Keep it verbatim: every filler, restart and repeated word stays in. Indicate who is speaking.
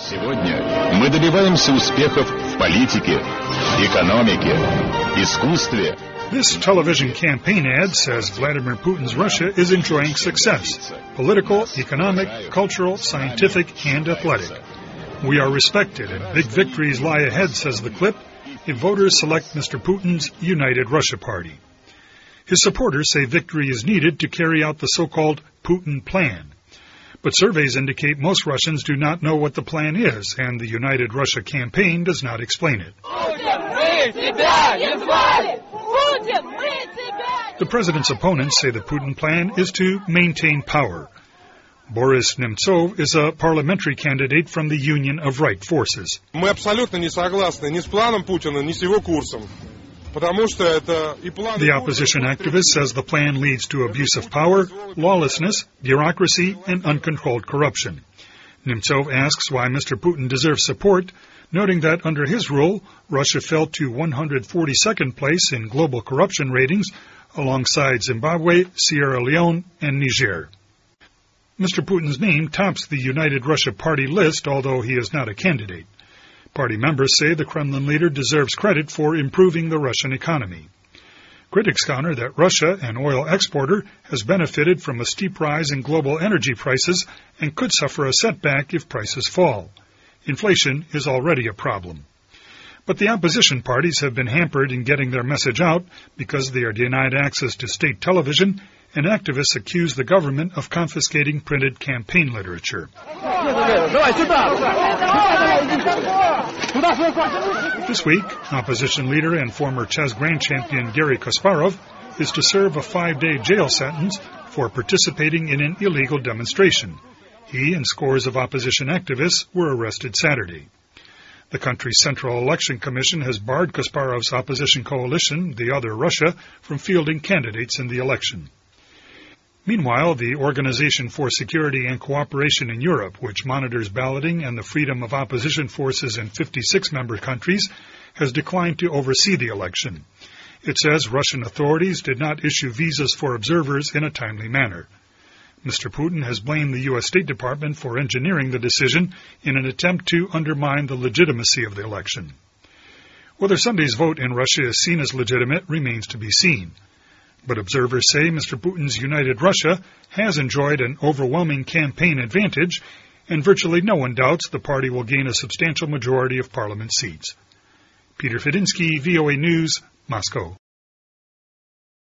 Speaker 1: Сегодня мы добиваемся успехов в политике, экономике, искусстве.
Speaker 2: This television campaign ad says Vladimir Putin's Russia is enjoying success, political, economic, cultural, scientific, and athletic. We are respected and big victories lie ahead, says the clip, if voters select Mister Putin's United Russia Party. His supporters say victory is needed to carry out the so-called Putin plan. But surveys indicate most Russians do not know what the plan is, and the United Russia campaign does not explain it. The president's opponents say the Putin plan is to maintain power. Boris Nemtsov is a parliamentary candidate from the Union of Right Forces.
Speaker 3: Мы абсолютно не согласны ни с планом Путина, ни с его курсом.
Speaker 2: The opposition activist says the plan leads to abuse of power, lawlessness, bureaucracy, and uncontrolled corruption. Nemtsov asks why Mister Putin deserves support, noting that under his rule, Russia fell to one hundred forty-second place in global corruption ratings alongside Zimbabwe, Sierra Leone, and Niger. Mister Putin's name tops the United Russia Party list, although he is not a candidate. Party members say the Kremlin leader deserves credit for improving the Russian economy. Critics counter that Russia, an oil exporter, has benefited from a steep rise in global energy prices and could suffer a setback if prices fall. Inflation is already a problem. But the opposition parties have been hampered in getting their message out because they are denied access to state television, and activists accuse the government of confiscating printed campaign literature. This week, opposition leader and former chess grand champion Garry Kasparov is to serve a five-day jail sentence for participating in an illegal demonstration. He and scores of opposition activists were arrested Saturday. The country's Central Election Commission has barred Kasparov's opposition coalition, the Other Russia, from fielding candidates in the election. Meanwhile, the Organization for Security and Cooperation in Europe, which monitors balloting and the freedom of opposition forces in fifty-six member countries, has declined to oversee the election. It says Russian authorities did not issue visas for observers in a timely manner. Mister Putin has blamed the U S State Department for engineering the decision in an attempt to undermine the legitimacy of the election. Whether Sunday's vote in Russia is seen as legitimate remains to be seen. But observers say Mister Putin's United Russia has enjoyed an overwhelming campaign advantage, and virtually no one doubts the party will gain a substantial majority of parliament seats. Peter Fedinsky, V O A News, Moscow.